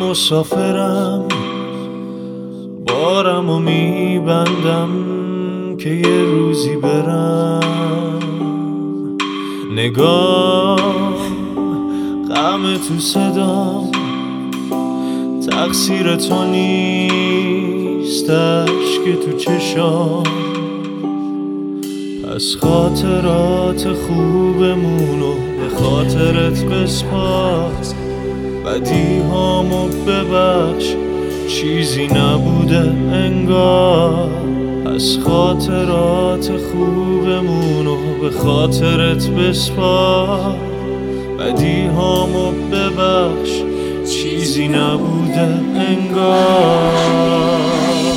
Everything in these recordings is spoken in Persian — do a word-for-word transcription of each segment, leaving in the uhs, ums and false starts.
مسافرم، بارم و میبندم که یه روزی برم. نگاه غم تو صدام، تقصیر تو نیست اشک تو چشام. پس خاطرات خوبمونو به خاطرت بسپار، بدی هامو ببخش چیزی نبوده انگار. پس خاطرات خوبمونو به خاطرت بسپار، بدی هامو ببخش چیزی نبوده انگار.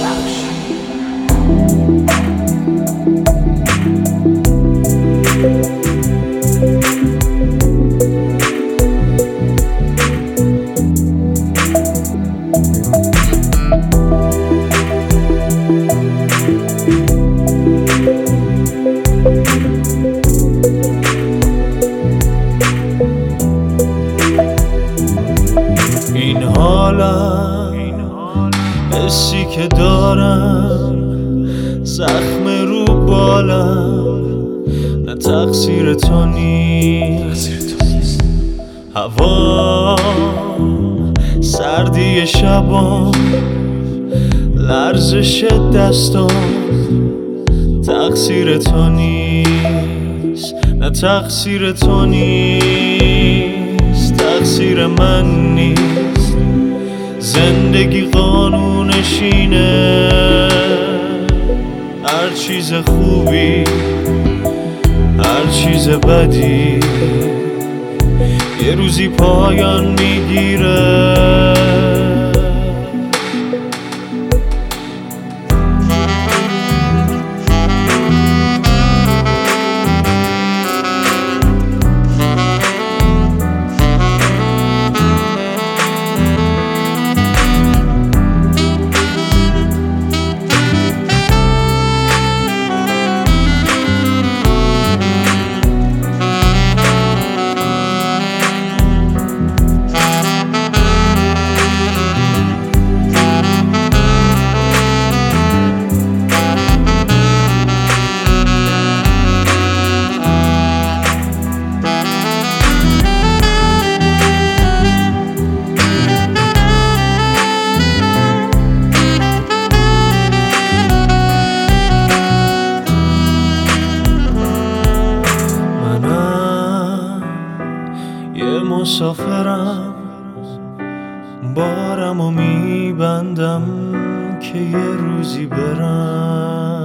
این حالم، حسی که دارم، زخم رو بالم، نه تقصیر تو نیست. هوا سردی شبام، لرزش دستام، تقصیر تو نیست. نه تقصیر تو نیست، تقصیر من نیست. زندگی قانونش اینه، هر چیز خوبی هر چیز بدی یه روزی پایان میگیره. مسافرم، بارم و میبندم که یه روزی برم.